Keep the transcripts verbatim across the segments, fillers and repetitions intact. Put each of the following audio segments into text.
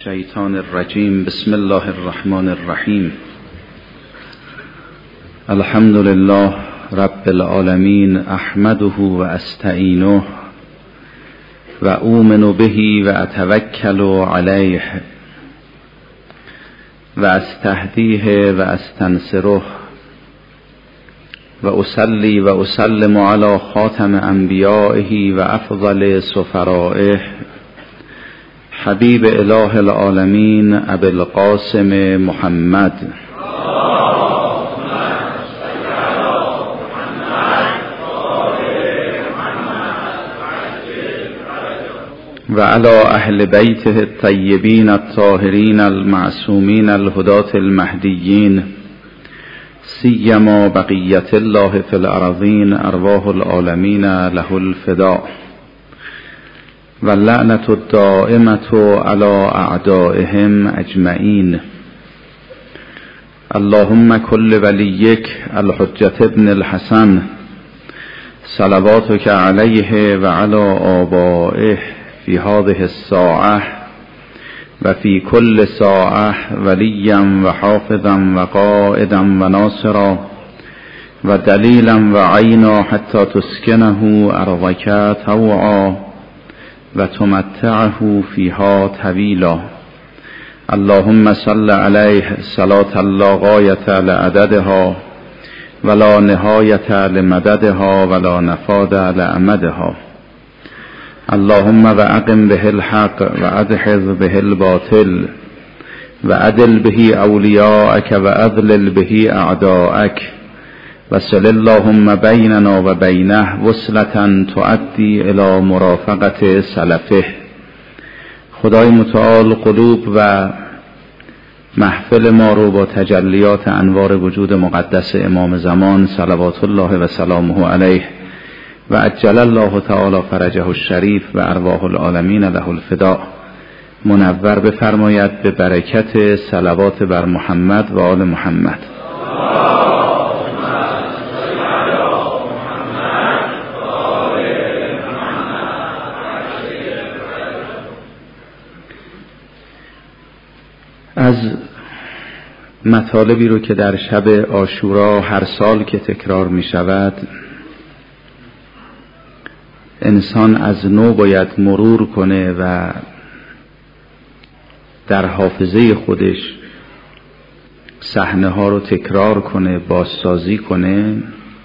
الشیطان الرجیم. بسم الله الرحمن الرحیم. الحمد لله رب العالمین، احمده و استعینه و اؤمن به و اتوکل علیه و استهدیه و استنصره و اصلی و اسلم علی خاتم انبیائه و افضل سفرائه حبیب اله العالمین ابی القاسم محمد و علی اهل بیته الطیبین الطاهرین المعصومین الهداة المهدیین، سیما بقیت الله فی الارضین، ارواح العالمین له الفداء و لعنت الدائمة علی اعدائهم اجمعین. اللهم کل ولیک الحجة ابن الحسن صلواتک علیه و علی آبائه فی هذه الساعة و فی کل ساعة ولیا و حافظا و قائدا و ناصرا و دلیلا و عینا حتی تسکنه ارضک طوعا و تمتعه فیها طویلا. اللهم صل علیه صلاة لا غایة لعددها ولا نهایة لمددها ولا نفاد لأمدها. اللهم و اقم به الحق و ادحض به الباطل و عدل به اولیاءک و اذلل به اعداءک و صل اللهم بیننا و بینه وصلة تؤدی الی مرافقت سلفه. خدای متعال قلوب و محفل ما رو با تجلیات انوار وجود مقدس امام زمان صلوات الله و سلامه علیه و عجل الله تعالی فرجه الشریف و ارواح العالمین له الفداء منور بفرماید به برکت صلوات بر محمد و آل محمد. از مطالبی رو که در شب عاشورا هر سال که تکرار می شود انسان از نو باید مرور کنه و در حافظه خودش صحنه ها رو تکرار کنه، بازسازی کنه،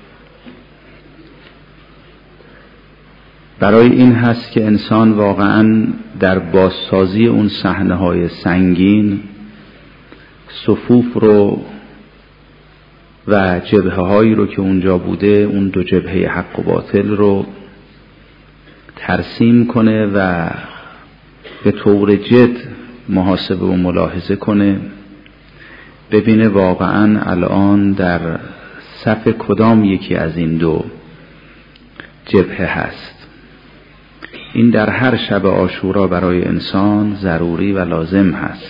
برای این هست که انسان واقعا در بازسازی اون صحنه های سنگین صفوف رو و جبهه هایی رو که اونجا بوده، اون دو جبهه حق و باطل رو ترسیم کنه و به طور جد محاسبه و ملاحظه کنه، ببینه واقعا الان در صف کدام یکی از این دو جبهه هست. این در هر شب عاشورا برای انسان ضروری و لازم هست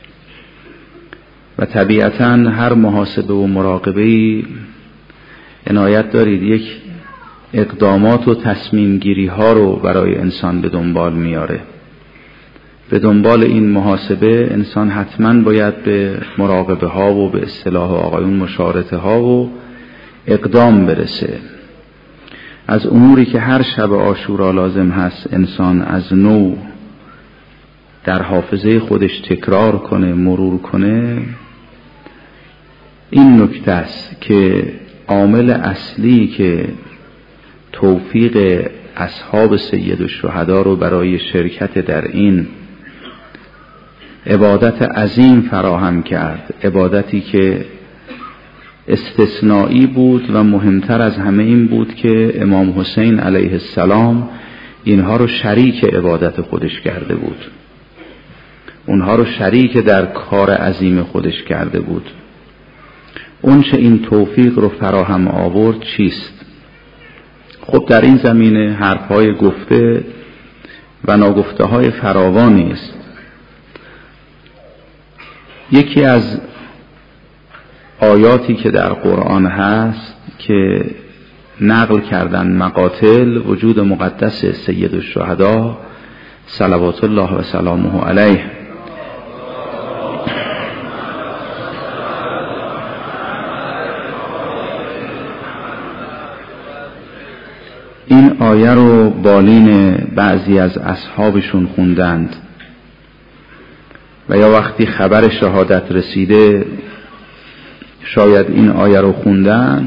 و طبیعتاً هر محاسبه و مراقبه‌ای عنایت دارید یک اقدامات و تصمیم گیری ها رو برای انسان به دنبال میاره. به دنبال این محاسبه انسان حتما باید به مراقبه ها و به اصطلاح آقایون مشارطه ها و اقدام برسه. از اموری که هر شب عاشورا لازم هست انسان از نو در حافظه خودش تکرار کنه، مرور کنه، این نکته است که عامل اصلی که توفیق اصحاب سید الشهدا رو برای شرکت در این عبادت عظیم فراهم کرد، عبادتی که استثنایی بود و مهمتر از همه این بود که امام حسین علیه السلام اینها رو شریک عبادت خودش کرده بود، اونها رو شریک در کار عظیم خودش کرده بود. اون چه این توفیق رو فراهم آورد چیست؟ خب در این زمینه حرفهای گفته و ناگفته های فراوانی است. یکی از آیاتی که در قرآن هست که نقل کردن مقاتل وجود مقدس سید الشهدا صلوات الله و سلامه علیه آیه رو بالین بعضی از اصحابشون خوندند و یا وقتی خبر شهادت رسیده شاید این آیه رو خوندن.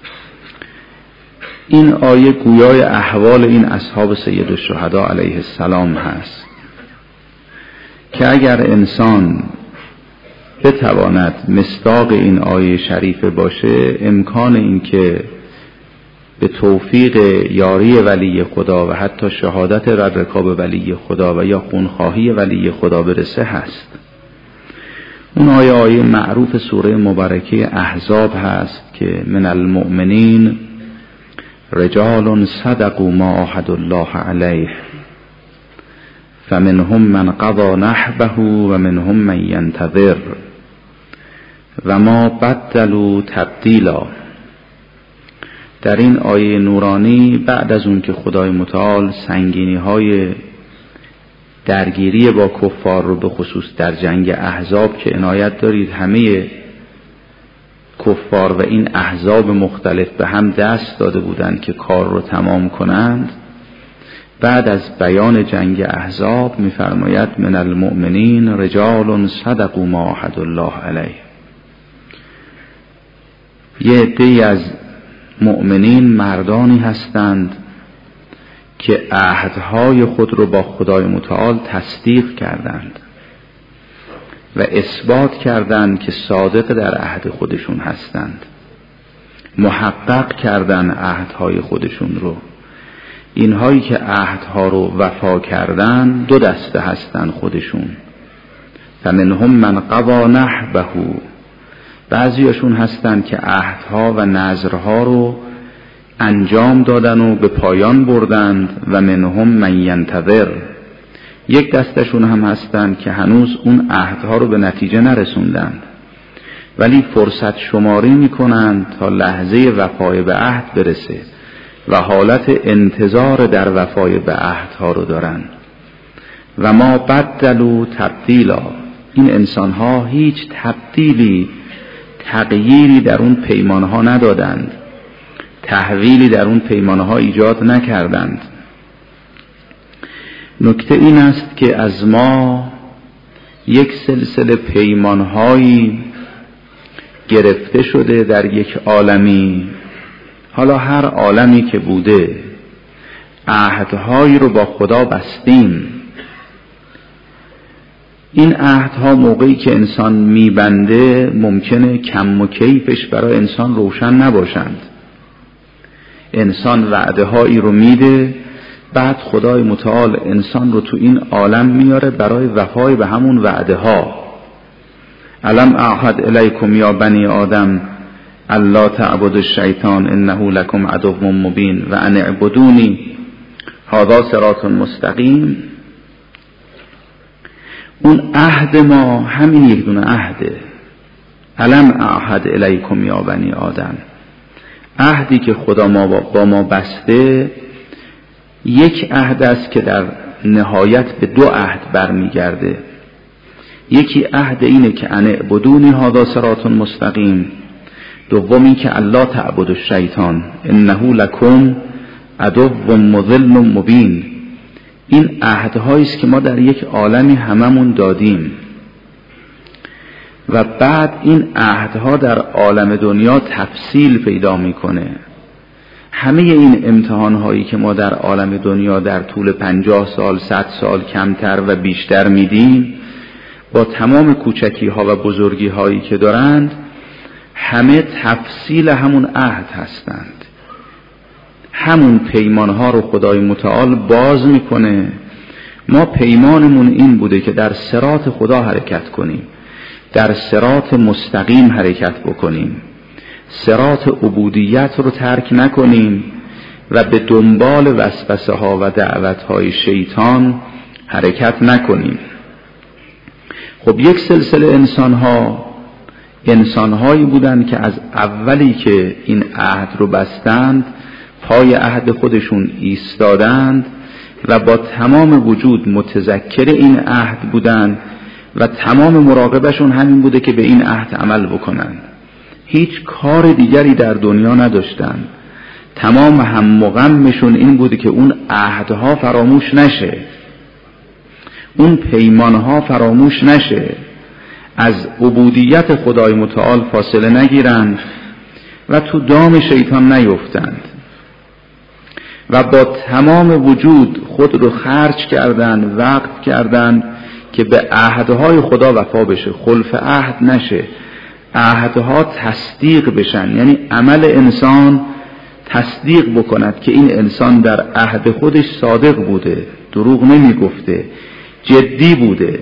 این آیه گویای احوال این اصحاب سید الشهدا علیه السلام هست که اگر انسان بتواند مصداق این آیه شریفه باشه، امکان این که به توفیق یاری ولی خدا و حتی شهادت در رکاب ولی خدا و یا خونخواهی ولی خدا برسه هست. اون آیه آیه معروف سوره مبارکه احزاب هست که من المؤمنین رجال صدقوا ما عاهدوا الله علیه فمنهم من قضى نحبه و منهم من ینتظر و ما بدلوا تبدیلا. در این آیه نورانی بعد از اون که خدای متعال سنگینی های درگیری با کفار رو به خصوص در جنگ احزاب که عنایت دارید همه کفار و این احزاب مختلف به هم دست داده بودند که کار رو تمام کنند، بعد از بیان جنگ احزاب می‌فرماید من المؤمنین رجال صدقوا ما عاهدوا الله علیه. یه عده‌ای از مؤمنین مردانی هستند که عهدهای خود رو با خدای متعال تصدیق کردند و اثبات کردند که صادق در عهد خودشون هستند، محقق کردند عهدهای خودشون رو. اینهایی که عهدها رو وفا کردن دو دسته هستند خودشون. فمنهم من قضى نحبه، بعضیاشون هستند که عهدها و نذرها رو انجام دادن و به پایان بردند و منهم من ینتظر، یک دستشون هم هستند که هنوز اون عهدها رو به نتیجه نرسوندند ولی فرصت شماری میکنند تا لحظه وفای به عهد برسه و حالت انتظار در وفای به عهدها رو دارن. و ما بدلوا تبدیلا، این انسانها هیچ تبدیلی تغییری در اون پیمانها ندادند، تحویلی در اون پیمانها ایجاد نکردند. نکته این است که از ما یک سلسله پیمانهایی گرفته شده در یک عالمی، حالا هر عالمی که بوده عهدهایی رو با خدا بستیم. این عهدها موقعی که انسان میبنده ممکنه کم و کیفش برای انسان روشن نباشند. انسان وعده هایی رو میده، بعد خدای متعال انسان رو تو این عالم میاره برای وفای به همون وعده ها. الم اعهد الیکم یا بنی آدم الا تعبدوا الشیطان انه لکم عدو مبین و ان اعبدونی هذا صراط مستقیم. اون عهد ما همین یک دونه عهده. الم اعهد الیکم یا بنی آدم، عهدی که خدا ما با ما بسته یک عهد است که در نهایت به دو عهد برمیگرده. یکی عهد اینه که ان اعبدونی هذا صراط مستقیم، دومی که الا تعبدوا الشیطان انه لکم عدو مضل مبین. این عهدهایی است که ما در یک عالمی هممون دادیم و بعد این عهدها در عالم دنیا تفصیل پیدا میکنه. همه این امتحانهایی که ما در عالم دنیا در طول پنجاه سال، صد سال کمتر و بیشتر میدیم، با تمام کوچکی ها و بزرگی هایی که دارند، همه تفصیل همون عهد هستند. همون پیمان ها رو خدای متعال باز میکنه. ما پیمانمون این بوده که در صراط خدا حرکت کنیم، در صراط مستقیم حرکت بکنیم، صراط عبودیت رو ترک نکنیم و به دنبال وسوسه ها و دعوت های شیطان حرکت نکنیم. خب یک سلسله انسان ها انسان هایی بودند که از اولی که این عهد رو بستند پای عهد خودشون ایستادند و با تمام وجود متذکر این عهد بودند و تمام مراقبشون همین بوده که به این عهد عمل بکنند. هیچ کار دیگری در دنیا نداشتند. تمام هم و غمشون این بوده که اون عهدها فراموش نشه، اون پیمانها فراموش نشه، از عبودیت خدای متعال فاصله نگیرند و تو دام شیطان نیفتند و با تمام وجود خود رو خرج کردند، وقت کردند که به عهدهای خدا وفا بشه، خلف عهد نشه، عهدها تصدیق بشن، یعنی عمل انسان تصدیق بکند که این انسان در عهد خودش صادق بوده، دروغ نمی گفته، جدی بوده.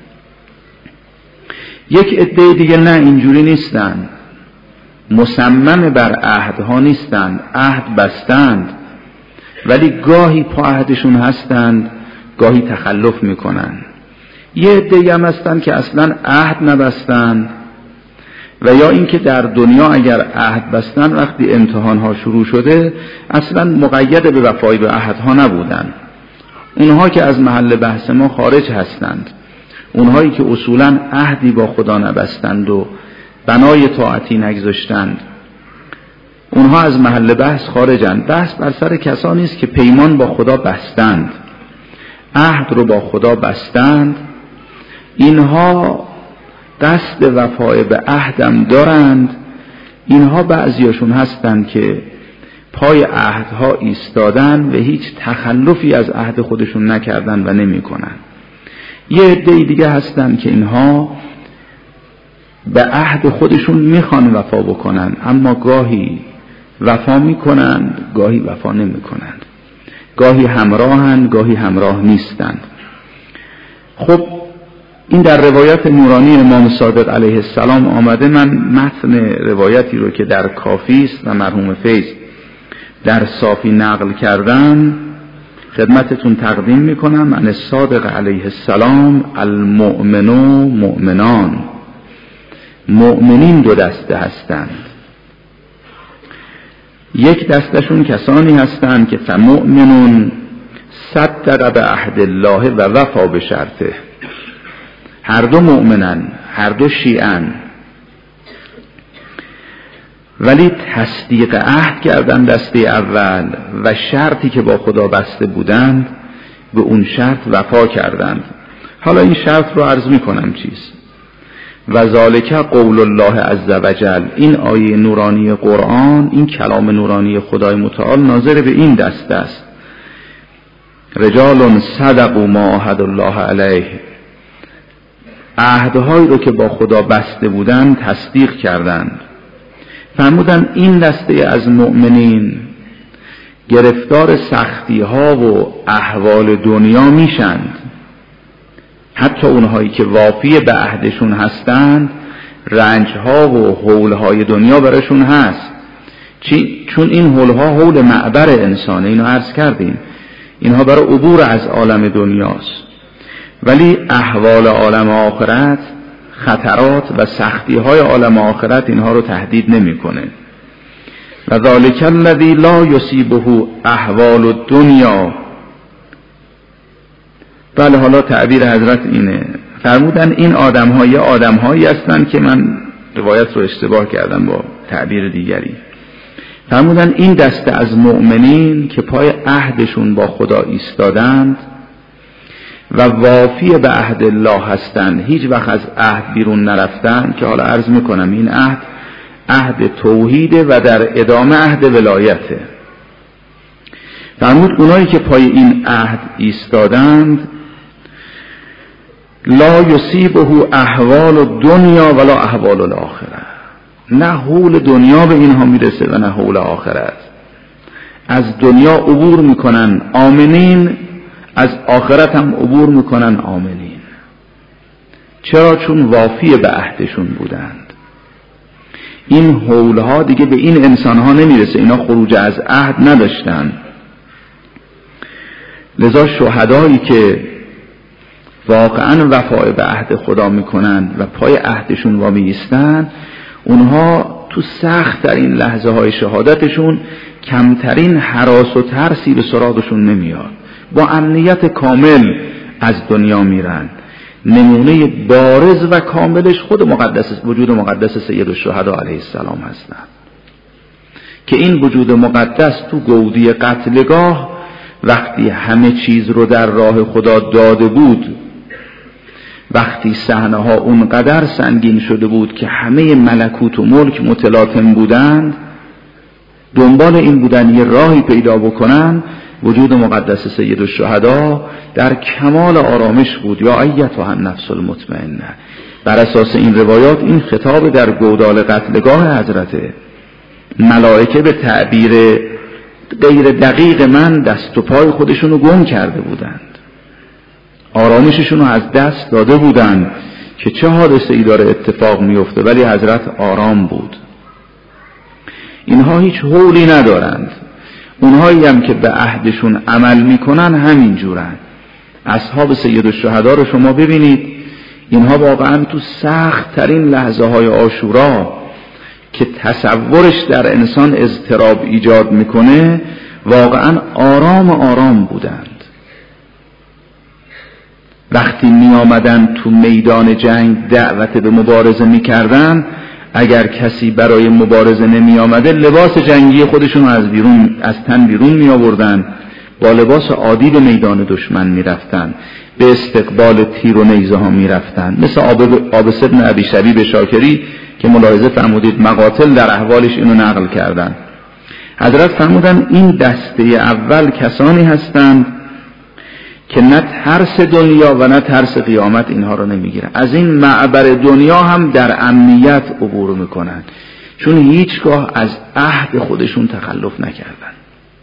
یک عده دیگه نه، اینجوری نیستن، مصمم بر عهدها نیستند، عهد بستند ولی گاهی پا عهدشون هستند، گاهی تخلف میکنن. یه عده هم هستن که اصلا عهد نبستند و یا اینکه در دنیا اگر عهد بستن وقتی امتحانها شروع شده اصلا مقید به وفای به عهدها نبودن. اونها که از محل بحث ما خارج هستند، اونهایی که اصولا عهدی با خدا نبستند و بنای طاعتی نگذاشتند، اونها از محل بحث خارجند. بحث بر سر کسانی است که پیمان با خدا بستند، عهد رو با خدا بستند، اینها دست وفای به عهدم دارند. اینها بعضیاشون هستند که پای عهدها ایستادن و هیچ تخلفی از عهد خودشون نکردن و نمی کنن. یه عده دیگه هستند که اینها به عهد خودشون میخوان وفا بکنن اما گاهی وفا میکنند، گاهی وفا نمی کنند، گاهی همراهند، گاهی همراه نیستند. خب این در روایت نورانی امام صادق علیه السلام آمده. من متن روایتی رو که در کافی است و مرحوم فیض در صافی نقل کردن خدمتتون تقدیم میکنم. من صادق علیه السلام المؤمن و مؤمنان، مؤمنین دو دسته هستند. یک دستشون کسانی هستند که فمؤمنون صدق به عهد الله و وفا به شرطه. هر دو مؤمنن، هر دو شیعن، ولی تصدیق عهد کردن دسته اول و شرطی که با خدا بسته بودند به اون شرط وفا کردند. حالا این شرط رو عرض می کنم چیست. و ذالک قول الله عز وجل، این آیه نورانی قرآن، این کلام نورانی خدای متعال ناظر به این دسته است. رجال صدقوا ما عهد الله علیه، عهدهایی رو که با خدا بسته بودند تصدیق کردند. فرمودن این دسته از مؤمنین گرفتار سختی ها و احوال دنیا میشند، حتی اونهایی که وافی به عهدشون هستند رنج ها و حول های دنیا برشون هست. چی؟ چون این حول ها حول معبر انسانه، اینو عرض کردیم، اینها برای عبور از عالم دنیاست، ولی احوال عالم آخرت، خطرات و سختی های عالم آخرت اینها رو تهدید نمیکنه. و ذالک الذی لا یصیبه احوال الدنیا. بله، حالا تعبیر حضرت اینه، فرمودن این آدم ها یه آدم هایی هستن که من روایت رو اشتباه کردم با تعبیر دیگری. فرمودن این دسته از مؤمنین که پای عهدشون با خدا ایستادند و وافی به عهد الله هستند، هیچ وقت از عهد بیرون نرفتن، که حالا عرض میکنم این عهد عهد توحیده و در ادامه عهد ولایته. فرمود اونایی که پای این عهد ایستادند لا یصیبه احوال الدنیا ولا احوال الاخره، نه حول دنیا به اینها میرسه و نه حول آخرت. از دنیا عبور میکنن آمنین، از آخرت هم عبور میکنن آمنین. چرا؟ چون وافی به عهدشون بودند. این حولها دیگه به این انسانها نمیرسه، اینا خروج از عهد نداشتن. لذا شهدایی که واقعا وفای به عهد خدا میکنن و پای عهدشون وامی ایستن، اونها تو سخت ترین لحظه های شهادتشون کمترین هراس و ترسی به سراغشون نمیاد، با امنیت کامل از دنیا میرن. نمونه بارز و کاملش خود مقدس وجود مقدس سید الشهدا علیه السلام هستند که این وجود مقدس تو گودی قتلگاه وقتی همه چیز رو در راه خدا داده بود، وقتی صحنه ها اونقدر سنگین شده بود که همه ملکوت و ملک متلاطم بودند، دنبال این بودن یه راهی پیدا بکنن، وجود مقدس سید الشهدا در کمال آرامش بود. یا ایتها النفس المطمئنه. بر اساس این روایات این خطاب در گودال قتلگاه حضرته. ملائکه به تعبیر غیر دقیق من دست و پای خودشونو گم کرده بودند، آرامششونو از دست داده بودند که چه حادثه ای داره اتفاق میفته، ولی حضرت آرام بود. اینها هیچ حولی ندارند. اونهایی هم که به عهدشون عمل میکنن همین جورن. اصحاب سید الشهدا رو شما ببینید، اینها واقعا تو سخت ترین لحظه های عاشورا که تصورش در انسان اضطراب ایجاد میکنه واقعا آرام آرام بودند. وقتی می آمدن تو میدان جنگ دعوت به مبارزه می کردن، اگر کسی برای مبارزه نمی آمده لباس جنگی خودشون از بیرون از تن بیرون می آوردن، با لباس عادی به میدان دشمن می رفتن، به استقبال تیر و نیزه ها می رفتن. مثل عابس بن ابی شبیب شاکری که ملاحظه فرمودید مقاتل در احوالش اینو نقل کردن. حضرت فرمودن این دسته اول کسانی هستند که نه ترس دنیا و نه ترس قیامت اینها رو نمیگیرن. از این معبر دنیا هم در امنیت عبور میکنن، چون هیچگاه از عهد خودشون تخلف نکردن.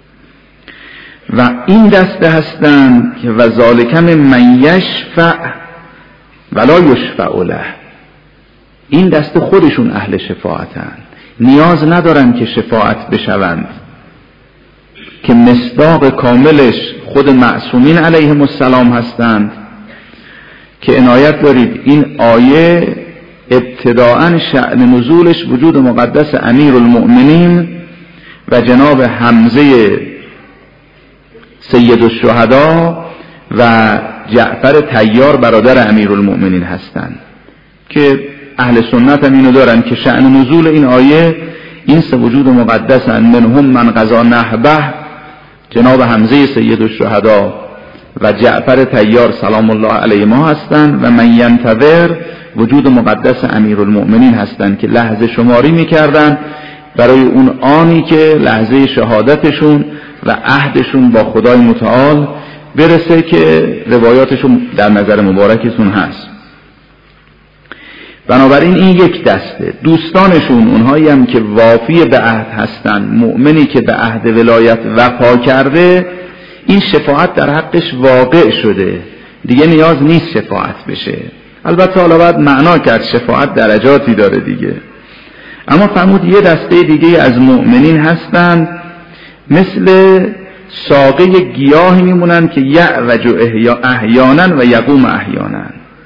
و این دسته هستند که و ذالکم من یشفع ولا یشفع له. این دسته خودشون اهل شفاعتن، نیاز ندارن که شفاعت بشوند، که مصداق کاملش خود معصومین علیهم السلام هستند. که عنایت دارید این آیه ابتداءً شأن نزولش وجود مقدس امیر المؤمنین و جناب حمزه سید الشهدا و جعفر طیار برادر امیر المؤمنین هستند، که اهل سنت هم اینو دارن که شأن نزول این آیه این سه وجود مقدس هستند. منهم من قضا نحبه، جناب حمزه سید الشهدا و جعفر طیار سلام الله علیهما هستند، و من ینتظر وجود مقدس امیر المؤمنین هستند که لحظه شماری میکردن برای اون آنی که لحظه شهادتشون و عهدشون با خدای متعال برسه، که روایاتشون در نظر مبارکتون هست. بنابراین این یک دسته. دوستانشون اونهایی هم که وافی به عهد هستن، مؤمنی که به عهد ولایت وفا کرده، این شفاعت در حقش واقع شده، دیگه نیاز نیست شفاعت بشه. البته حالا باید معنا کرد شفاعت درجاتی داره دیگه. اما فرمود یه دسته دیگه از مؤمنین هستن مثل ساقه گیاهی میمونن که یعوج احیانا و یقوم احیانا،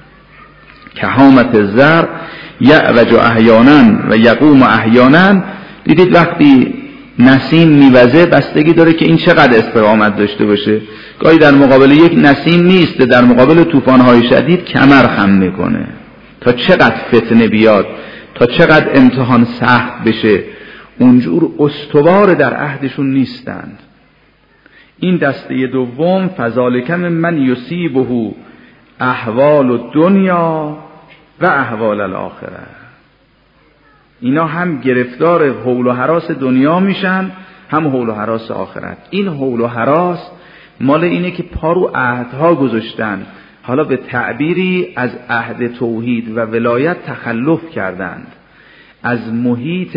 کهامت زر یعوج احیانا و یقوم احیانا. دیدید وقتی نسیم میوزه بستگی داره که این چقدر استقامت داشته باشه. گاهی در مقابل یک نسیم نیست، در مقابل طوفان‌های شدید کمر خم میکنه تا چقدر فتنه بیاد، تا چقدر امتحان سخت بشه. اونجور استوار در عهدشون نیستند. این دسته دوم فذالکم من یصیبه احوال الدنیا و احوال الاخره. اینا هم گرفتار حول و هراس دنیا میشن، هم حول و هراس آخرت. این حول و هراس مال اینه که پا رو عهدها گذاشتن، حالا به تعبیری از عهد توحید و ولایت تخلف کردند، از محیط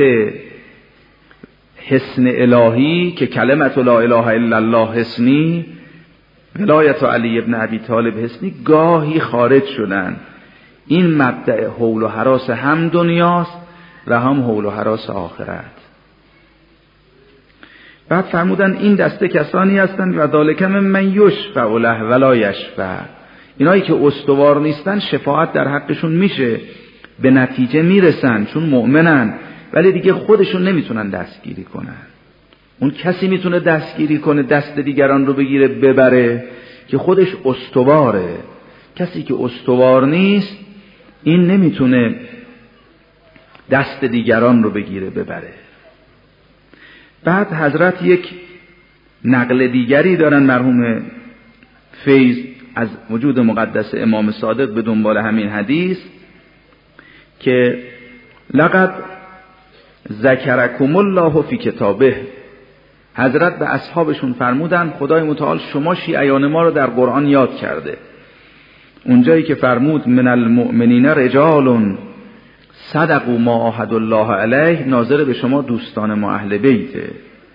حصن الهی که کلمت لا اله الا الله حصنی، ولایت علی ابن ابی طالب حصنی، گاهی خارج شدن. این مبدأ حول و هراس هم دنیاست و هم حول و هراس آخرت. بعد فرمودن این دسته کسانی هستند و ذالکم من یشفع له ولا یشفع. اینایی که استوار نیستن شفاعت در حقشون میشه، به نتیجه میرسن چون مؤمنن، ولی دیگه خودشون نمیتونن دستگیری کنن. اون کسی میتونه دستگیری کنه، دست دیگران رو بگیره ببره که خودش استواره. کسی که استوار نیست این نمیتونه دست دیگران رو بگیره ببره. بعد حضرت یک نقل دیگری دارن مرحوم فیض از وجود مقدس امام صادق به دنبال همین حدیث که لقد ذکرکم الله فی کتابه، حضرت به اصحابشون فرمودن خدای متعال شما شیعیان ما رو در قرآن یاد کرده، اونجایی که فرمود من المؤمنین رجال صدقوا ما عاهدوا الله علیه، ناظر به شما دوستان ما اهل بیته.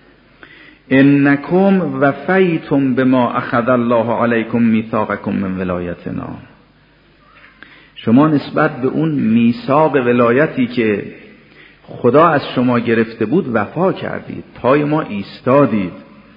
انکم وفیتم بما اخذ الله علیکم میثاقکم من ولایتنا، شما نسبت به اون میثاق ولایتی که خدا از شما گرفته بود وفا کردید، پای ما ایستادید.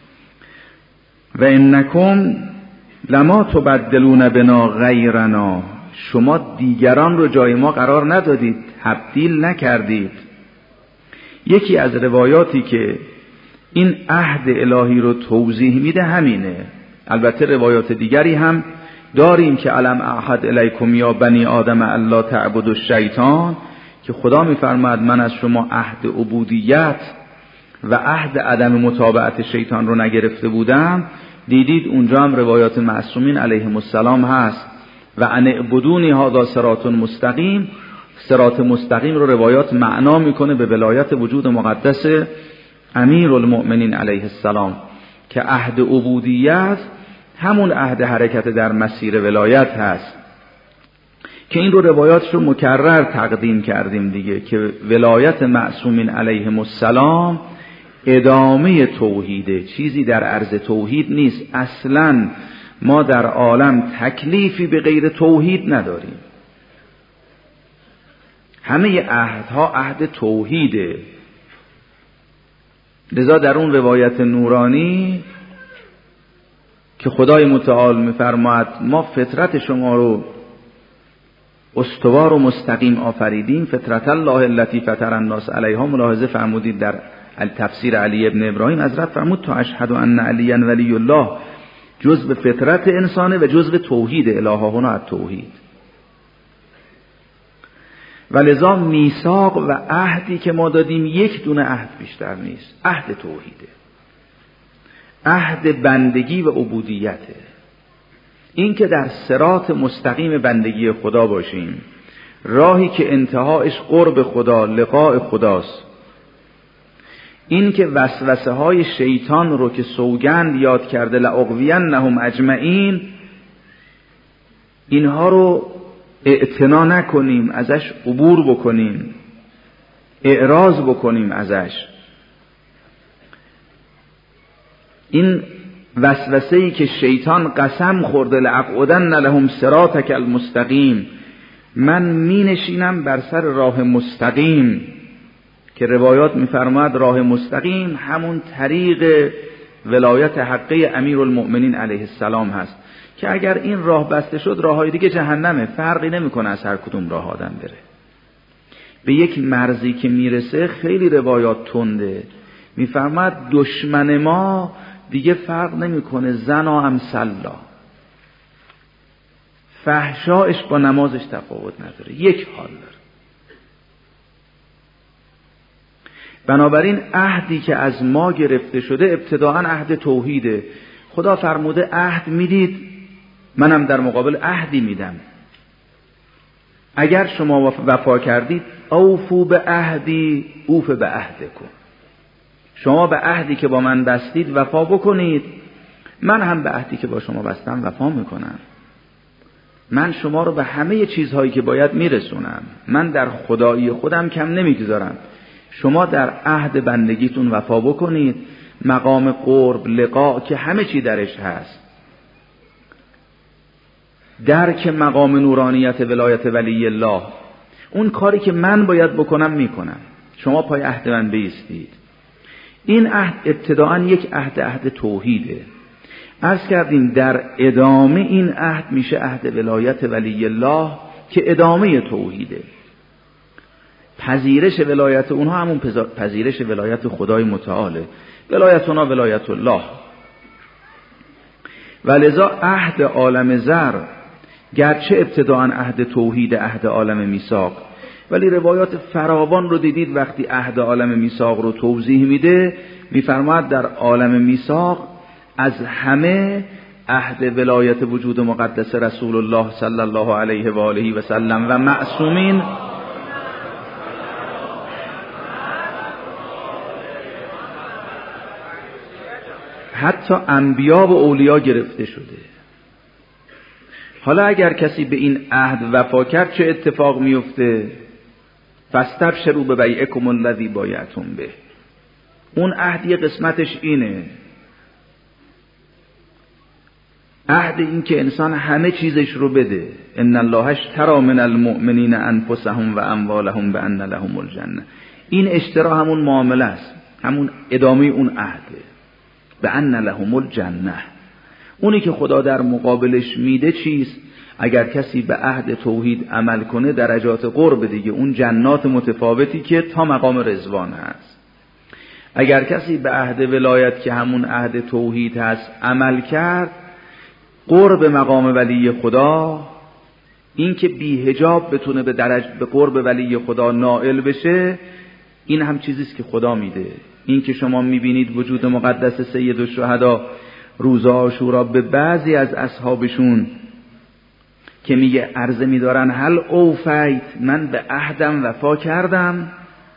و انکم لما تبدلون بنا غیرنا، شما دیگران رو جای ما قرار ندادید، تبدیل نکردید. یکی از روایاتی که این عهد الهی رو توضیح میده همینه. البته روایات دیگری هم داریم که الم اعهد الیکم یا بنی آدم الا تعبدوا الشیطان، که خدا میفرماید من از شما عهد عبودیت و عهد عدم متابعت شیطان رو نگرفته بودم. دیدید اونجا هم روایات معصومین علیهم السلام هست و ان اعبدونی هذا صراط مستقیم. صراط مستقیم رو روایات معنا میکنه به ولایت وجود مقدس امیر المؤمنین علیه السلام، که عهد عبودیت همون عهد حرکت در مسیر ولایت هست، که این رو روایاتش رو مکرر تقدیم کردیم دیگه، که ولایت معصومین علیهم السلام ادامه توحیده، چیزی در عرض توحید نیست. اصلا ما در عالم تکلیفی به غیر توحید نداریم، همه عهدها عهد توحیده. لذا در اون روایت نورانی که خدای متعال میفرماید ما فطرت شما رو استوار و مستقیم آفریدیم، فطرت الله التي فطر الناس علیها، ملاحظه فرمودید در التفسیر علی ابن ابراهیم حضرت فرمود تا اشهد ان علی ولی الله جزء فطرت انسانه و جزء توحید الهه هنا از توحید. و لذا میثاق و عهدی که ما دادیم یک دونه عهد بیشتر نیست، عهد توحیده، عهد بندگی و عبودیته. این که در صراط مستقیم بندگی خدا باشیم، راهی که انتهاش قرب خدا، لقاء خداست. این که وسوسه های شیطان رو که سوگند یاد کرده لأغوینهم اجمعین، اینها رو اعتنا نکنیم، ازش عبور بکنیم، اعراض بکنیم ازش. این وسوسه‌ای که شیطان قسم خورده لأقعدن لهم صراطک المستقیم، من می نشینم بر سر راه مستقیم، که روایات می‌فرماید راه مستقیم همون طریق ولایت حقه امیرالمؤمنین علیه السلام هست، که اگر این راه بسته شد راههای دیگه جهنمه، فرقی نمیکنه از هر کدوم راه آدم بره. به یک مرزی که میرسه خیلی روایات تنده، میفرماید دشمن ما دیگه فرق نمیکنه زن و امثلا، فحشایش با نمازش تفاوت نداره، یک حال داره. بنابراین عهدی که از ما گرفته شده ابتداعاً عهد توحیده. خدا فرموده عهد میدید، منم در مقابل عهدی میدم. اگر شما وفا کردید اوفو به عهدی اوف به عهدکم، شما به عهدی که با من بستید وفا بکنید، من هم به عهدی که با شما بستم وفا میکنم. من شما رو به همه چیزهایی که باید میرسونم، من در خدایی خودم کم نمیگذارم. شما در عهد بندگیتون وفا بکنید، مقام قرب، لقاء که همه چی درش هست، درک مقام نورانیت ولایت ولی الله، اون کاری که من باید بکنم میکنم، شما پای عهد من بایستید. این عهد ابتداعاً یک عهد عهد توحیده. عرض کردیم در ادامه این عهد میشه عهد ولایت ولی الله که ادامه توحیده. پذیرش ولایت اونها همون پذیرش ولایت خدای متعاله، ولایتنا ولایت الله. ولذا عهد عالم زر گرچه ابتداعاً عهد توحید، عهد عالم میثاق، ولی روایات فراوان رو دیدید وقتی عهد عالم میثاق رو توضیح میده، میفرماید در عالم میثاق از همه عهد ولایت وجود مقدس رسول الله صلی الله علیه و آله و سلم و معصومین حتی انبیا و اولیا گرفته شده. حالا اگر کسی به این عهد وفا کرد چه اتفاق میفته؟ فاستبشروا ببیعکم الذی بایعتم به. اون عهد یه قسمتش اینه، عهد این که انسان همه چیزش رو بده. ان الله اشتری من المؤمنین انفسهم و اموالهم بان لهم الجنه. این اشترا همون معامله است، همون ادامه اون عهده. بان لهم الجنه، اونی که خدا در مقابلش میده چیست؟ اگر کسی به عهد توحید عمل کنه درجات قرب دیگه، اون جنات متفاوتی که تا مقام رضوان هست. اگر کسی به عهد ولایت که همون عهد توحید هست عمل کرد، قرب مقام ولی خدا، این که بی حجاب بتونه به درجه به قرب ولی خدا نائل بشه، این هم چیزیست که خدا میده. این که شما میبینید وجود مقدس سید الشهدا روز عاشورا به بعضی از اصحابشون که میگه عرضه میدارن هل اوفیت، من به عهدم وفا کردم.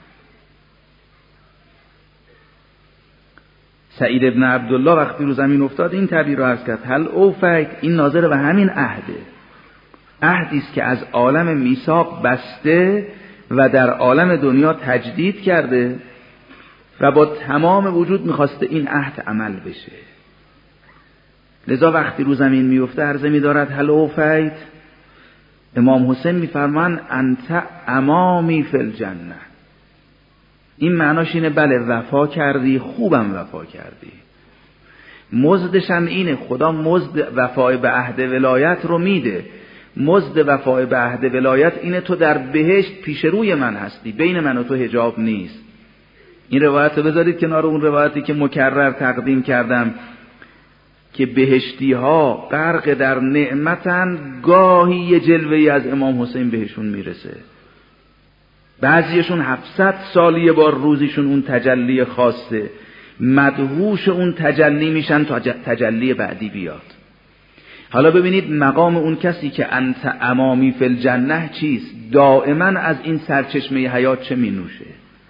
سعید ابن عبدالله وقتی رو زمین افتاد این تعبیر رو عرض کرد، هل اوفیت، این ناظر به همین عهده. عهدی است که از عالم میثاق بسته و در عالم دنیا تجدید کرده و با تمام وجود میخواسته این عهد عمل بشه. لذا وقتی رو زمین میفته عرضه میدارد هل اوفیت، امام حسین میفرمان انت امامی فی الجنه. این معناش اینه بله وفا کردی، خوبم وفا کردی. مزدش هم اینه، خدا مزد وفای به عهد ولایت رو میده. مزد وفای به عهد ولایت اینه تو در بهشت پیش روی من هستی، بین من و تو حجاب نیست. این روایت رو بذارید کنار اون روایتی که مکرر تقدیم کردم که بهشتی ها غرق در نعمتن، گاهی یه جلوه‌ای از امام حسین بهشون میرسه. بعضیشون هفتصد سال یه بار روزیشون اون تجلی خاصه، مدهوش اون تجلی میشن تا تجلی بعدی بیاد. حالا ببینید مقام اون کسی که انت امامی فی الجنه چیست؟ دائما از این سرچشمه حیات چه می نوشه؟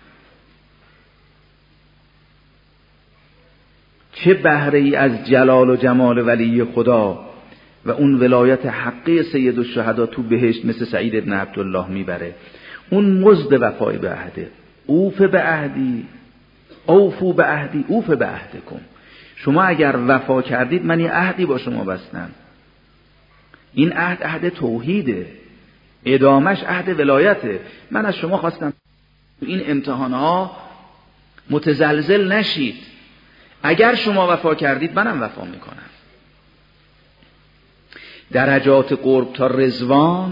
چه بهره ای از جلال و جمال ولی خدا و اون ولایت حقی سید الشهدا تو بهشت مثل سعید ابن عبدالله میبره. اون مزد وفای به عهده. اوف به عهدی اوفو به عهدی اوف به عهدکم. شما اگر وفا کردید من یه عهدی با شما بستم. این عهد عهد توحیده، ادامش عهد ولایته. من از شما خواستم این امتحانها متزلزل نشید. اگر شما وفا کردید منم وفا میکنم. درجات قرب تا رضوان،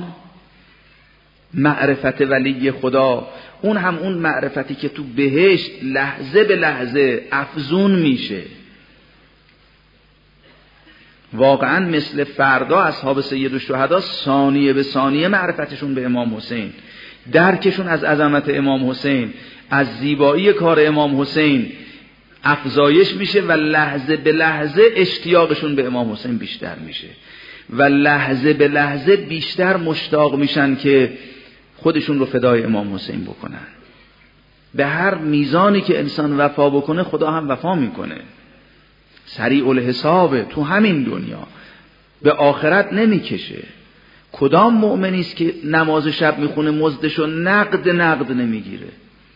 معرفت ولی خدا، اون هم اون معرفتی که تو بهشت لحظه به لحظه افزون میشه. واقعا مثل فردا اصحاب سید الشهدا ثانیه به ثانیه معرفتشون به امام حسین، درکشون از عظمت امام حسین، از زیبایی کار امام حسین افزایش میشه و لحظه به لحظه اشتیاقشون به امام حسین بیشتر میشه و لحظه به لحظه بیشتر مشتاق میشن که خودشون رو فدای امام حسین بکنن. به هر میزانی که انسان وفا بکنه خدا هم وفا میکنه. سریع الحسابه تو همین دنیا، به آخرت نمیکشه. کدام مؤمنی است که نماز شب میخونه مزدشو نقد نقد نمیگیره؟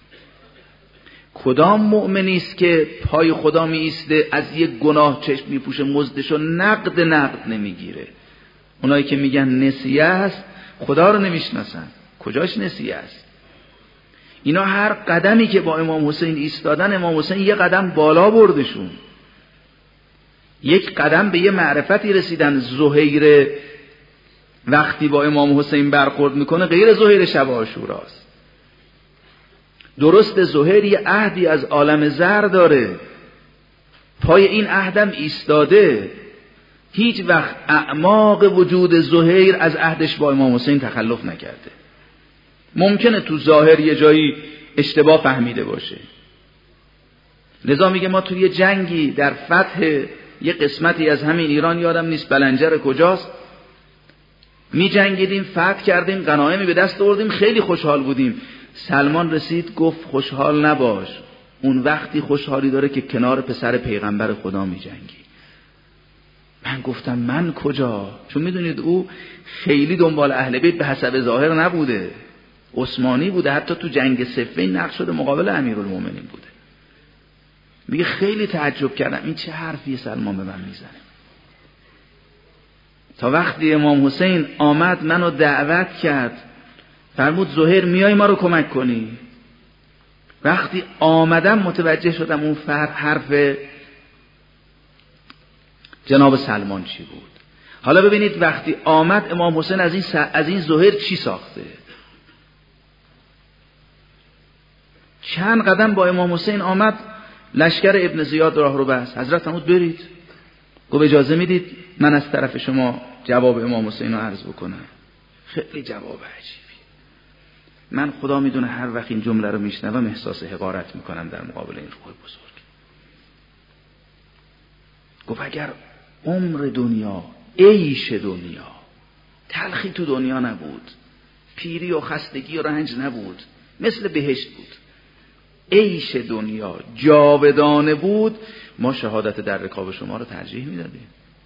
کدام مؤمنی است که پای خدا می ایسته از یک گناه چشم میپوشه مزدشو نقد نقد نمیگیره؟ اونایی که میگن نسیه است خدا رو نمیشناسن. کجاش نسیه است؟ اینا هر قدمی که با امام حسین ایستادن، امام حسین یه قدم بالا بردشون، یک قدم به یه معرفتی رسیدن. زهیر وقتی با امام حسین برخورد میکنه غیر زهیر شب عاشوراست. درست زهیر یه عهدی از عالم زر داره، پای این عهدم ایستاده، هیچ وقت اعماق وجود زهیر از عهدش با امام حسین تخلف نکرده. ممکنه تو ظاهر یه جایی اشتباه فهمیده باشه. لذا میگه ما توی یه جنگی در فتح یه قسمتی از همین ایران، یادم نیست بلنجر کجاست، می جنگیدیم، فتح کردیم، غنایمی به دست آوردیم، خیلی خوشحال بودیم. سلمان رسید گفت خوشحال نباش، اون وقتی خوشحالی داره که کنار پسر پیغمبر خدا می جنگی. من گفتم من کجا؟ چون میدونید او خیلی دنبال اهل بیت به حسب ظاهر نبوده، عثمانی بوده، حتی تو جنگ صفین نقش شده مقابل امیرالمومنین بوده. میگه خیلی تعجب کردم این چه حرفی سلمان به من میزنه. تا وقتی امام حسین آمد منو دعوت کرد، فرمود زهیر میای ما رو کمک کنی. وقتی آمدم متوجه شدم اون حرف جناب سلمان چی بود. حالا ببینید وقتی آمد امام حسین از این س... از این زهیر چی ساخته. چند قدم با امام حسین آمد، لشکر ابن زیاد راه رو بست. حضرت فرمود برید. گفت اجازه میدید من از طرف شما جواب امام حسین رو عرض بکنم؟ خیلی جواب عجیبی. من خدا میدونه هر وقت این جمله رو میشنوم احساس حقارت میکنم در مقابل این روح بزرگ. گفت اگر عمر دنیا، عیش دنیا، تلخی تو دنیا نبود، پیری و خستگی و رنج نبود، مثل بهشت بود، عیش دنیا جاودانه بود، ما شهادت در رکاب شما رو ترجیح میدادیم.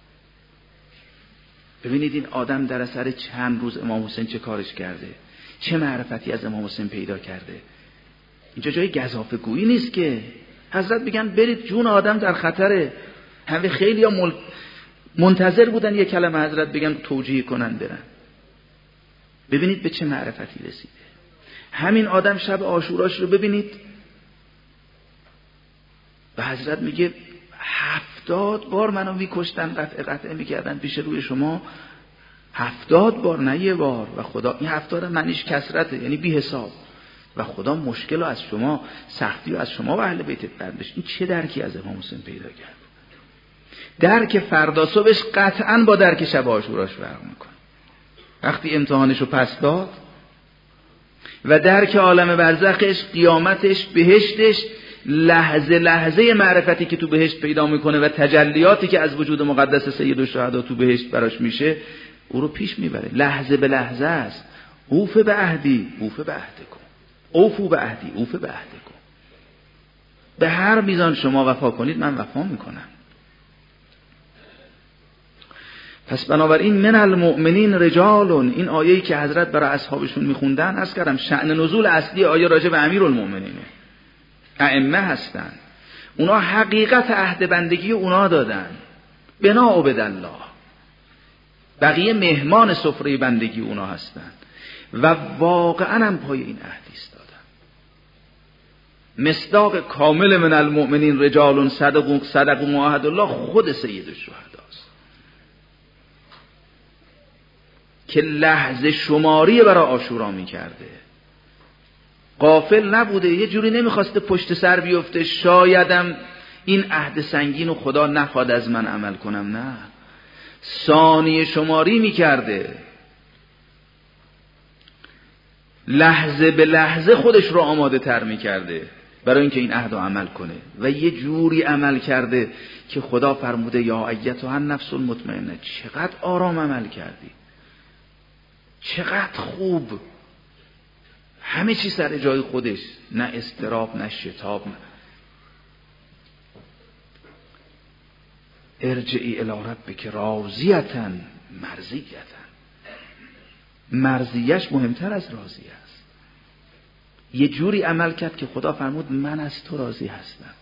ببینید این آدم در اثر چند روز امام حسین چه کارش کرده، چه معرفتی از امام حسین پیدا کرده. اینجا جای گزافه گویی نیست که. حضرت میگن برید جون آدم در خطره. همه خیلی ها مل... منتظر بودن یک کلمه حضرت بگن توجیه کنن برن. ببینید به چه معرفتی رسیده. همین آدم شب عاشوراش رو ببینید و حضرت میگه هفتاد بار منو میکشتن، قطع قطعه میکردن پیش روی شما، هفتاد بار نه یه بار. و خدا این هفتاد معنیش کثرته، یعنی بی حساب. و خدا مشکل رو از شما، سختی رو از شما و اهل بیتت برداشت. این چه درکی از امام حسین پیدا کرد؟ درک فردا صبحش قطعاً با درک شب عاشوراش فرق میکنه. وقتی امتحانش رو پس داد و درک عالم برزخش، قیامتش، بهشتش، لحظه لحظه معرفتی که تو بهشت پیدا میکنه و تجلیاتی که از وجود مقدس سید الشهدا تو بهشت براش میشه، او رو پیش میبره. لحظه به لحظه است. اوف به عهدی اوف به عهدکم، اوفو به عهدی اوف به عهدکم. به هر میزان شما وفا کنید من وفا میکنم. پس بنابراین من المؤمنین رجالون، این آیه‌ای که حضرت برای اصحابشون میخوندن، از کردم شأن نزول اصلی آیه راجع به امیرالمؤمنینه. ائمه هستن، اونا حقیقت عهد بندگی اونا دادن، بنا عبدالله. بقیه مهمان سفره بندگی اونا هستن و واقعا هم پای این عهد ایستادن. مصداق کامل من المؤمنین رجال صدقوا صدقوا ما عهد الله خود سید الشهداست که لحظه شماری برای عاشورا میکرده. غافل نبوده، یه جوری نمیخواسته پشت سر بیفته شایدم این عهد سنگین و خدا نخواد از من عمل کنم. نه، ثانیه شماری میکرده، لحظه به لحظه خودش رو آماده تر میکرده برای اینکه این عهد رو عمل کنه و یه جوری عمل کرده که خدا فرموده یا ایتها النفس المطمئنه. چقدر آرام عمل کردی، چقدر خوب، همه چی سر جای خودش، نه اضطراب نه شتاب. نه ارجعی الی ربک راضیة مرضیة، مرضیش مهمتر از راضی است. یه جوری عمل کرد که خدا فرمود من از تو راضی هستم.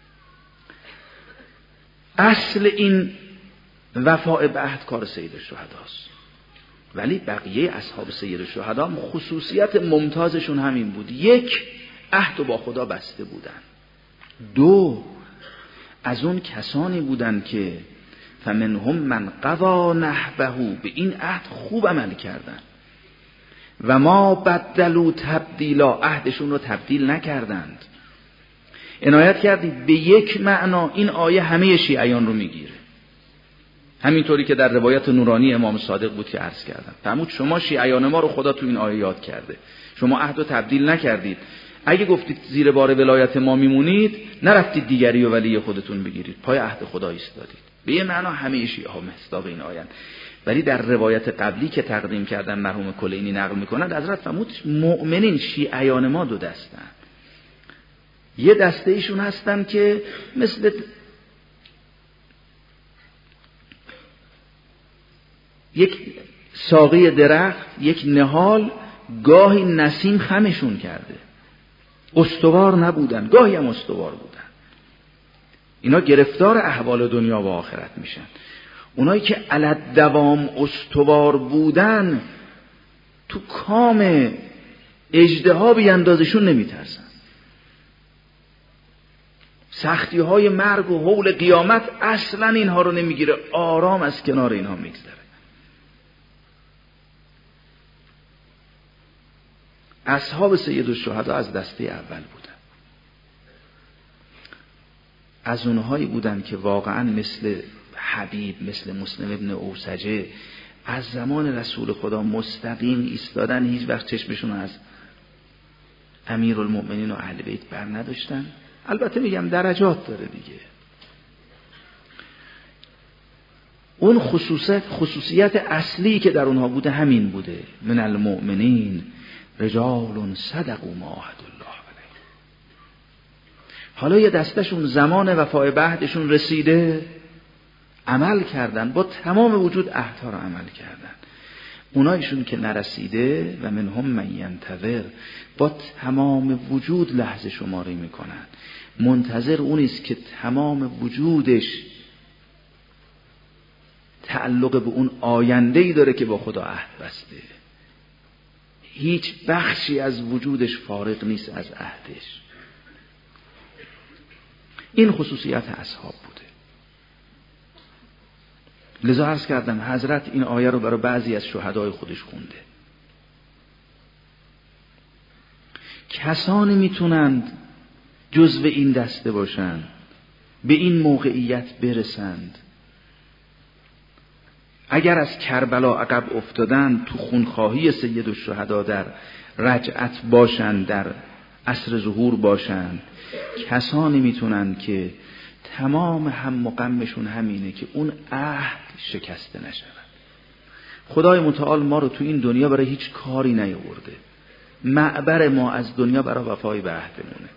اصل این وفاء به عهد کار سید الشهداست، ولی بقیه اصحاب سید الشهدا خصوصیت ممتازشون همین بود: یک، عهد با خدا بسته بودن. دو، از اون کسانی بودن که فمنهم من قضی نحبه، به این عهد خوب عمل کردن و ما بدلوا تبدیلا، عهدشون رو تبدیل نکردند. عنایت کردید به یک معنا این آیه همه شیعیان رو میگیره، همینطوری که در روایت نورانی امام صادق بود که عرض کردم. فرمود شما شیعیان ما رو خدا تو این آیه یاد کرده، شما عهد رو تبدیل نکردید. اگه گفتید زیر بار ولایت ما میمونید، نرفتید دیگری و ولی خودتون بگیرید، پای عهد خدا ایستادید. به یه معنا همه شیعه ها مصداق این آیه. ولی در روایت قبلی که تقدیم کردن مرحوم کلینی نقل میکنند، حضرت فرمود مؤمنین شیعیان ما دو دستن. یه دسته ایشون هستن که مثل یک ساقی درخت، یک نهال، گاهی نسیم خمشون کرده، استوار نبودن، گاهی هم استوار بودن. اینا گرفتار احوال دنیا و آخرت میشن. اونایی که علت دوام استوار بودن تو کام اژدها بیندازشون نمیترسن. سختی های مرگ و حول قیامت اصلا اینها رو نمیگیره، آرام از کنار اینها میگذره. اصحاب سید الشهدا از دسته اول بودن. از اونهایی بودن که واقعا مثل حبیب، مثل مسلم ابن اوسجه از زمان رسول خدا مستقیم ایستادن، هیچ وقت چشمشون از امیرالمؤمنین و اهل بیت بر نداشتن. البته میگم درجات داره دیگه. اون خصوصیت خصوصیت اصلی که در اونها بوده همین بوده، من المؤمنین رجال صدقوا ما عهد الله علیه. حالا یه دستشون زمان وفای به عهدشون رسیده، عمل کردن، با تمام وجود عهدها رو عمل کردن. اونایشون که نرسیده و منهم من ینتظر، با تمام وجود لحظه شماری میکنن، منتظر اونیست که تمام وجودش تعلق به اون آینده‌ای داره که با خدا عهد بسته. هیچ بخشی از وجودش فارغ نیست از عهدش. این خصوصیت اصحاب بوده. لذا عرض کردم حضرت این آیه رو برای بعضی از شهدای خودش خونده. کسانی میتونند جزو این دسته باشند، به این موقعیت برسند، اگر از کربلا عقب افتادن تو خونخواهی سید الشهدا در رجعت باشند، در عصر ظهور باشند. کسانی میتونند که تمام هم و غمشون همینه که اون عهد شکسته نشود. خدای متعال ما رو تو این دنیا برای هیچ کاری نیاورده. معبر ما از دنیا برای وفای به عهدمونه.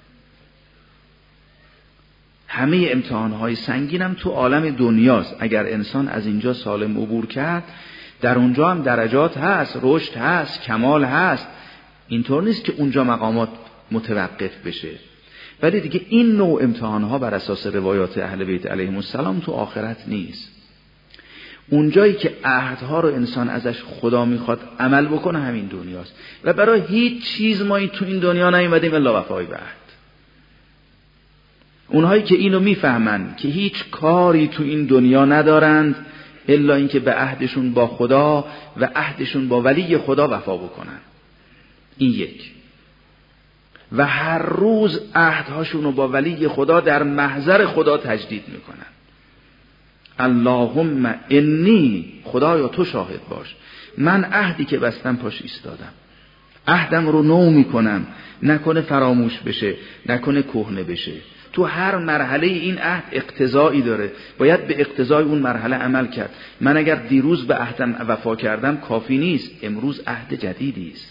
همه امتحانهای سنگینم تو عالم دنیاست. اگر انسان از اینجا سالم عبور کرد، در اونجا هم درجات هست، رشد هست، کمال هست. اینطور نیست که اونجا مقامات متوقف بشه. ولی دیگه این نوع امتحانها بر اساس روایات اهل بیت علیهم السلام تو آخرت نیست. اونجایی که عهدها رو انسان ازش خدا میخواد عمل بکنه همین دنیاست. و برای هیچ چیز ما تو این دنیا نیومدیم الا وفای به عهد. اونهایی که اینو میفهمن که هیچ کاری تو این دنیا ندارند الا اینکه به عهدشون با خدا و عهدشون با ولی خدا وفا بکنن. این یک. و هر روز عهدهاشون رو با ولی خدا در محضر خدا تجدید میکنن. اللهم انی، خدایا تو شاهد باش، من عهدی که بستم پاش ایستادم، عهدم رو نو میکنم، نکنه فراموش بشه، نکنه کهنه بشه. تو هر مرحله این عهد اقتضایی داره، باید به اقتضای اون مرحله عمل کرد. من اگر دیروز به عهدم وفا کردم کافی نیست، امروز عهد جدیدی است.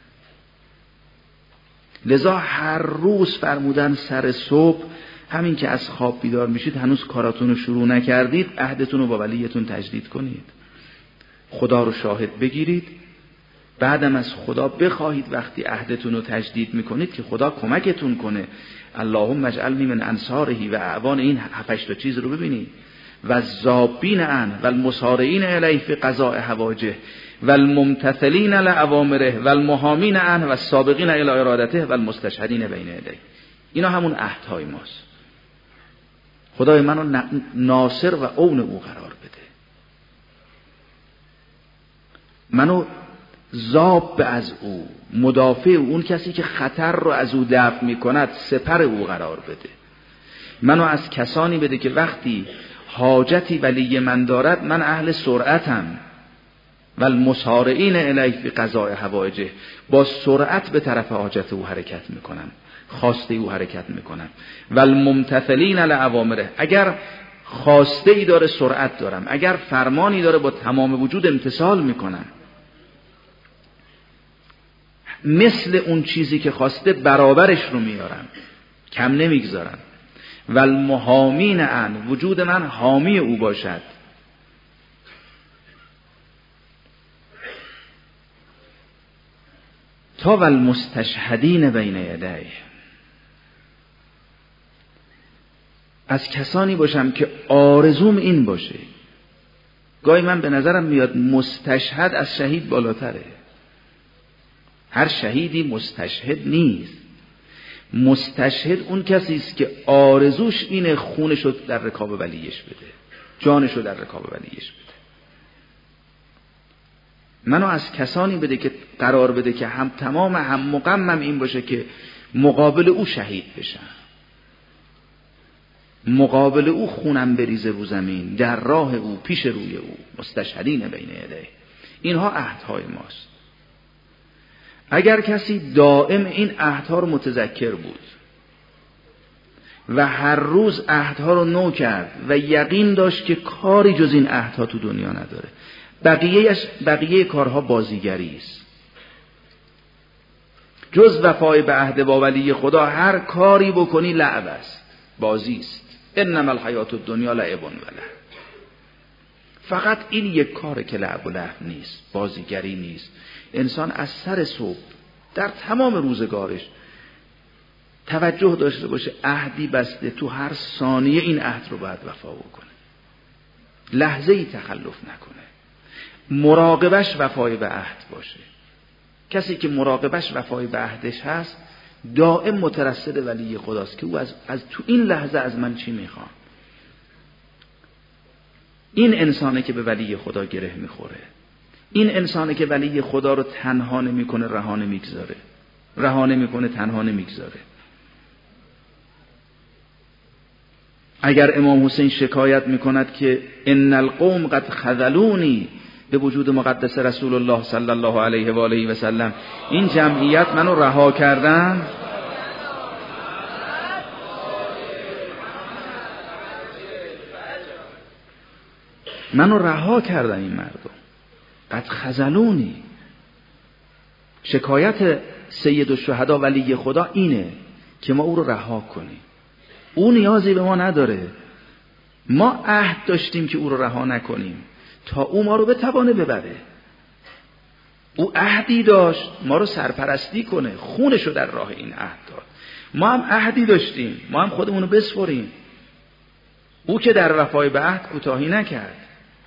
لذا هر روز فرمودن سر صبح، همین که از خواب بیدار میشید هنوز کاراتون رو شروع نکردید، عهدتون رو با ولیتون تجدید کنید، خدا رو شاهد بگیرید، بعدم از خدا بخواهید وقتی عهدتون رو تجدید میکنید که خدا کمکتون کنه. اللهم اجعلنی من انصاره و اعوان. این هفت تا چیز رو ببینید: و الذابین عنه و المسارعین الیه فی قضاء حوائجه و الممتثلین لاوامره و المحامین عنه و السابقین الی ارادته و المستشهدین بین یدیه. اینا همون عهدهای ماست. خدای منو ناصر و عون او قرار بده، منو ضابط از او، مدافع او، اون کسی که خطر رو از او دفع میکند سپر او قرار بده. منو از کسانی بده که وقتی حاجتی ولی من دارد من اهل سرعتم، و المسارعین الیه فی قضاء حوائجه، با سرعت به طرف حاجت او حرکت میکنن، خواسته او حرکت میکنن. و الممتثلین لاوامره، اگر خواسته ای داره سرعت دارم، اگر فرمانی داره با تمام وجود امتثال میکنم، مثل اون چیزی که خواسته برابرش رو میارم، کم نمیگذارم. و المحامین ان، وجود من حامی او باشد. تا و المستشهدین بین یدیه، از کسانی باشم که آرزوم این باشه. گاهی من به نظرم میاد مستشهد از شهید بالاتره. هر شهیدی مستشهد نیست. مستشهد اون کسی است که آرزوش اینه خونشو در رکاب ولیش بده، جانشو در رکاب ولیش بده. منو از کسانی بده که قرار بده که هم تمام هم مقمم این باشه که مقابل او شهید بشم، مقابل او خونم بریزه رو زمین، در راه او، پیش روی او. مستشهدین بین یدیه، اینها عهدهای ماست. اگر کسی دائم این عهدها رو متذکر بود و هر روز عهدها رو نو کرد و یقین داشت که کاری جز این عهدها تو دنیا نداره، بقیه بقیه کارها بازیگری است. جز وفای به عهد با ولی خدا هر کاری بکنی لعب است، بازی است. انما الحیات الدنیا لعب و لهو. فقط این یک کاره که لعب و لهو نیست، بازیگری نیست. انسان از سر صبح در تمام روزگارش توجه داشته باشه عهدی بسته، تو هر ثانیه این عهد رو باید وفا بکنه، لحظه ای تخلف نکنه. مراقبش وفای به عهد باشه. کسی که مراقبش وفای به عهدش هست دائم مترصد ولی خداست که او از, از تو این لحظه از من چی میخوام. این انسانه که به ولی خدا گره میخوره. این انسانه که ولی خدا رو تنها نمیکنه، رها نمیگذاره، رها نمیکنه، تنها نمیگذاره. اگر امام حسین شکایت میکند که ان القوم قد خذلونی به وجود مقدس رسول الله صلی الله علیه و آله و سلم، این جمعیت منو رها کردن، منو رها کردن این مردم، قد خذلونی. شکایت سید الشهدا ولی خدا اینه که ما او رو رها کنیم. او نیازی به ما نداره، ما عهد داشتیم که او رو رها نکنیم تا او ما رو بتوانه ببره. او عهدی داشت ما رو سرپرستی کنه، خونشو در راه این عهد داد. ما هم عهدی داشتیم، ما هم خودمونو بسپریم. او که در وفای به عهد کوتاهی نکرد.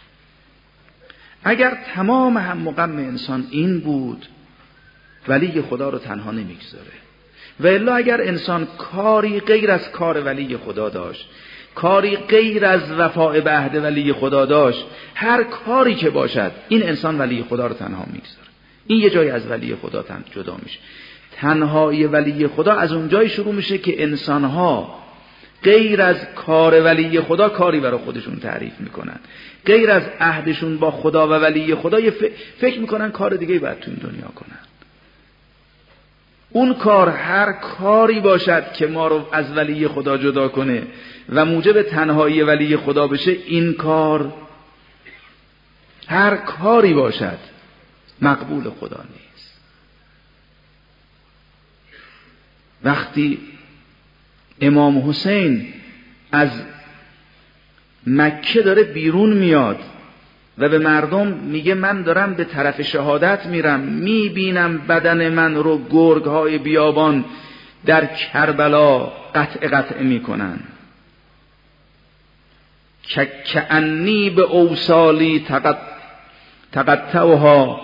اگر تمام هم مقام انسان این بود، ولی خدا رو تنها نمیگذاره. و الا اگر انسان کاری غیر از کار ولی خدا داشت، کاری غیر از وفای به عهد ولی خدا داشت، هر کاری که باشد، این انسان ولی خدا رو تنها میگذاره. این یه جایی از ولی خدا تن جدا میشه. تنهایی ولی خدا از اون جایی شروع میشه که انسانها غیر از کار ولی خدا کاری برای خودشون تعریف میکنن، غیر از عهدشون با خدا و ولی خدا یه فکر میکنن کار دیگه باید تو این دنیا کنن. اون کار هر کاری باشد که ما رو از ولی خدا جدا کنه و موجب تنهایی ولی خدا بشه، این کار هر کاری باشد مقبول خدا نیست. وقتی امام حسین از مکه داره بیرون میاد و به مردم میگه من دارم به طرف شهادت میرم، میبینم بدن من رو گرگهای بیابان در کربلا قطع قطع میکنن، کأنی به اوصالی تقطعها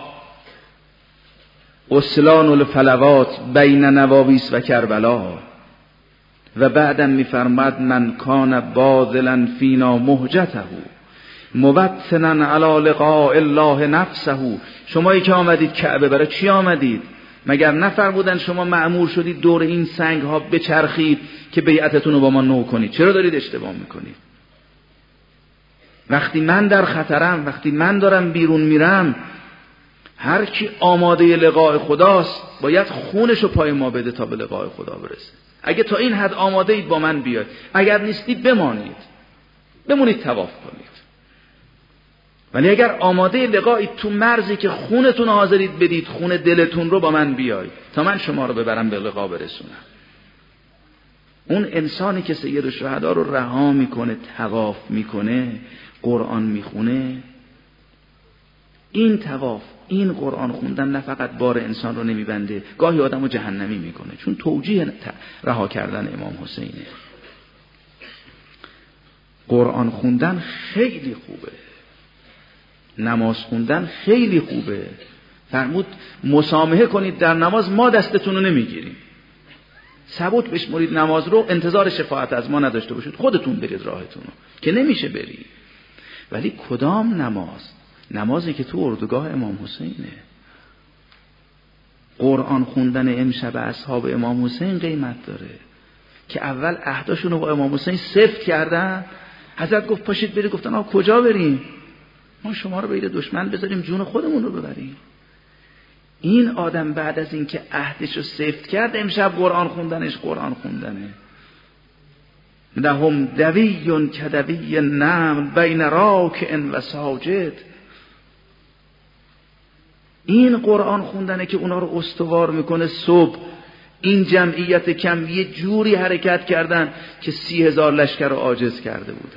اسلان الفلوات بین نواویس و کربلا. و بعدم میفرماد من کان باذلا فینا مهجته مبتنا علی لقاء الله نفسه. شمایی که آمدید کعبه برای چی آمدید؟ مگر نفرمودن شما مأمور شدید دور این سنگ ها بچرخید که بیعتتون رو با ما نو کنید؟ چرا دارید اشتباه میکنید؟ وقتی من در خطرم، وقتی من دارم بیرون میرم، هر کی آماده لقاء خداست باید خونشو پای ما بده تا به لقاء خدا برسه. اگه تا این حد آماده اید با من بیاید، اگر نیستید بمانید، بمونید طواف کنید. ولی اگر آماده لقائید، تو مرزی که خونتون حاضرید بدید، خون دلتون رو با من بیاید تا من شما رو ببرم به لقاء برسونم. اون انسانی که سید الشهدا رو رها میکنه، طواف میکنه، قرآن میخونه، این طواف، این قرآن خوندن نه فقط بار انسان رو نمیبنده، گاهی آدم رو جهنمی میکنه، چون توجیه رها کردن امام حسینه. قرآن خوندن خیلی خوبه، نماز خوندن خیلی خوبه. فرمود مسامحه کنید در نماز، ما دستتون رو نمیگیریم. ثبوت بشمرید نماز رو، انتظار شفاعت از ما نداشته باشید، خودتون برید راهتون رو، که نمیشه برید. ولی کدام نماز؟ نمازی که تو اردوگاه امام حسینه. قرآن خوندن امشب اصحاب امام حسین قیمت داره که اول عهداشون رو با امام حسین سفت کردن. حضرت گفت پاشید برید، گفتن آقا کجا بریم؟ ما شما رو به اید دشمن بذاریم جون خودمون رو ببریم. این آدم بعد از این که عهدش رو سفت کرد، امشب قرآن خوندنش قرآن خوندنه. لهم دوی کدوی نمل بین راکع و ساجد. این قرآن خوندنه که اونا رو استوار میکنه. صبح این جمعیت کم یه جوری حرکت کردن که سی هزار لشکر رو عاجز کرده بودن.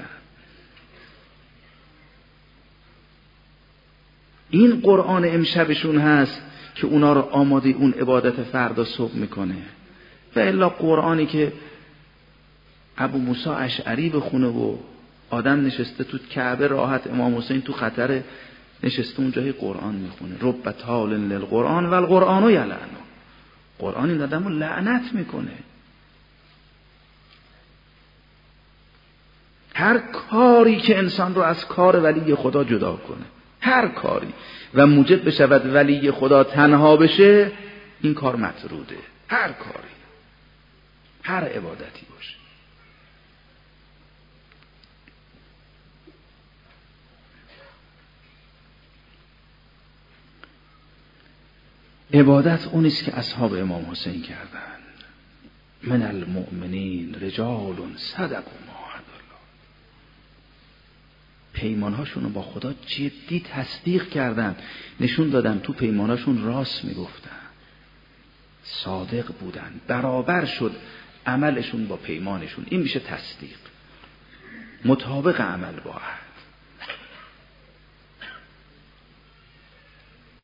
این قرآن امشبشون هست که اونا رو آماده اون عبادت فردا صبح میکنه. و الا قرآنی که ابو موسی اشعری بخونه و آدم نشسته تو کعبه راحت، امام حسین تو خطر نشسته اونجای قرآن میخونه. رب تال للقرآن و القرآن یلعنه. قرآن این آدم رو لعنت میکنه. هر کاری که انسان رو از کار ولی خدا جدا کنه، هر کاری و موجب بشود ولی خدا تنها بشه، این کار مطروده. هر کاری، هر عبادتی باشه. عبادت اونیست که اصحاب امام حسین کردن. من المؤمنین رجال صدقوا ما عهد الله. پیمانهاشون رو با خدا جدی تصدیق کردن، نشون دادن تو پیمانهاشون راست میگفتن، صادق بودن، برابر شد عملشون با پیمانشون. این میشه تصدیق، مطابق عمل با عهد.